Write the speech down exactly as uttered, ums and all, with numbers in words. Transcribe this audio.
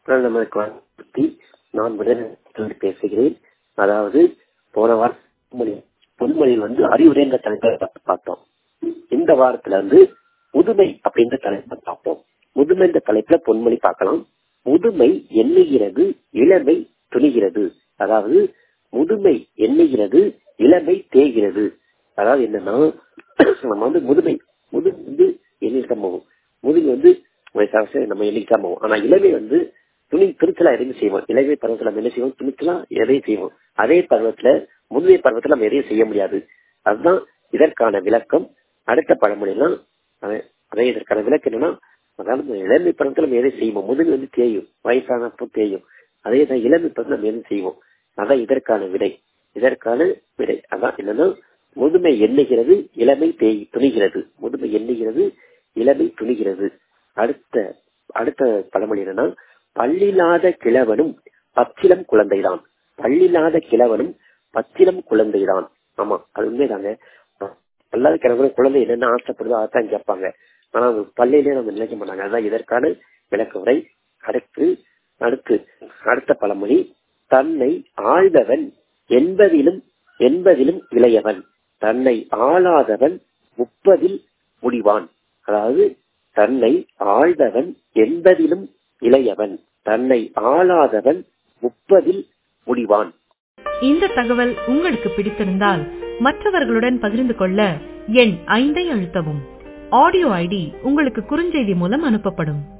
நான் நமக்கு பற்றி நான் முதலில் பேசுகிறேன். அதாவது போன வாரம் பொன்மொழி பொன்மொழியில் வந்து அறிவுரைன்ற தலைப்பை பார்த்தோம். இந்த வாரத்துல வந்து முதுமை அப்படின்ற தலைப்பை பார்ப்போம். முதுமை என்ற தலைப்புல பொன்மொழி பார்க்கலாம். முதுமை எண்ணுகிறது, இளமை துணிகிறது. அதாவது முதுமை எண்ணுகிறது, இளமை தேய்கிறது. அதாவது என்னன்னா, நம்ம வந்து முதுமை முதுமை வந்து எண்ணிக்காம போகும். முதுமை வந்து நம்ம எண்ணிக்காம போகும். ஆனா இளமை வந்து துணி துணிச்சலா எதையும் செய்வோம். இளமை பருவத்துல நம்ம என்ன செய்வோம்? துணிச்சலா எதையும் செய்வோம். அதே பருவத்துல முதுமை பருவத்துல நம்ம எதையும் செய்ய முடியாது. அதுதான் இதற்கான விளக்கம். அடுத்த பழமொழிலாம் அதே இதற்கான விளக்கம் என்னன்னா, அதாவது இளமை பருவத்துல நம்ம எதை செய்வோம், முதுமை வந்து தேயும், வயசானப்போ தேயும். அதே தான் இளமை பருவத்தில் நம்ம எதுவும் செய்வோம். அதான் இதற்கான விடை. இதற்கான விடை அதான் என்னன்னா, முதுமை எண்ணுகிறது, இளமை தேய் துணிகிறது. முதுமை எண்ணுகிறது, இளமை துணிகிறது. அடுத்த அடுத்த பழமொழி என்னன்னா, பல்லில்லாத கிழவனும் பச்சிலம் குழந்தைதான். பல்லில்லாத கிழவனும் பச்சிலம் குழந்தைதான். ஆமா, அது உண்மைதாங்க. பல்லாத கிழவனும் குழந்தை என்னென்ன ஆசைப்படுதோ அதான் கேட்பாங்க. ஆனா பள்ளியிலே நம்ம நினைக்க மாட்டாங்க. அதான் இதற்கான விளக்க உரை. அடுத்து அடுத்து அடுத்த பழமொழி, தன்னை ஆழ்ந்தவன் எண்பதிலும் எண்பதிலும் இளையவன், தன்னை ஆளாதவன் முப்பதில் முடிவான். அதாவது தன்னை ஆழ்ந்தவன் எண்பதிலும் இளையவன், தன்னை ஆளாதவன் முப்பதில் முடிவான். இந்த தகவல் உங்களுக்கு பிடித்திருந்தால் மற்றவர்களுடன் பகிர்ந்து கொள்ள எண் ஐந்தை அழுத்தவும். ஆடியோ ஐடி உங்களுக்கு குறுஞ்செய்தி மூலம் அனுப்பப்படும்.